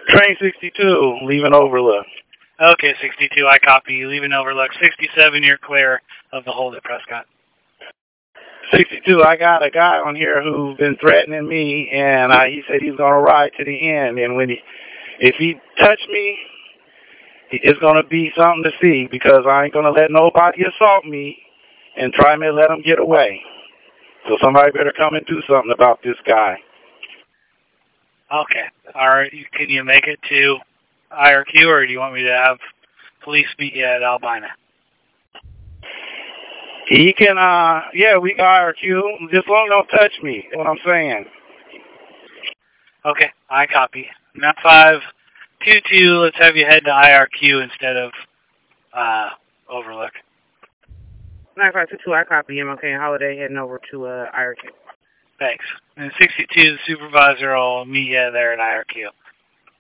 Train 62, leaving Overlook. Okay, 62, I copy you. Leaving Overlook. 67, you're clear of the hold at Prescott. 62, I got a guy on here who's been threatening me, and he said he's going to ride to the end. And if he touch me, it's going to be something to see, because I ain't going to let nobody assault me and try to let him get away. So somebody better come and do something about this guy. Okay. All right. Can you make it to IRQ, or do you want me to have police meet you at Albina? He can, we got IRQ. Just long don't touch me. That's what I'm saying. Okay, I copy. 9522, let's have you head to IRQ instead of Overlook. 9522, I copy him. Okay, Holiday heading over to IRQ. Thanks. And 62, the supervisor will meet you there at IRQ.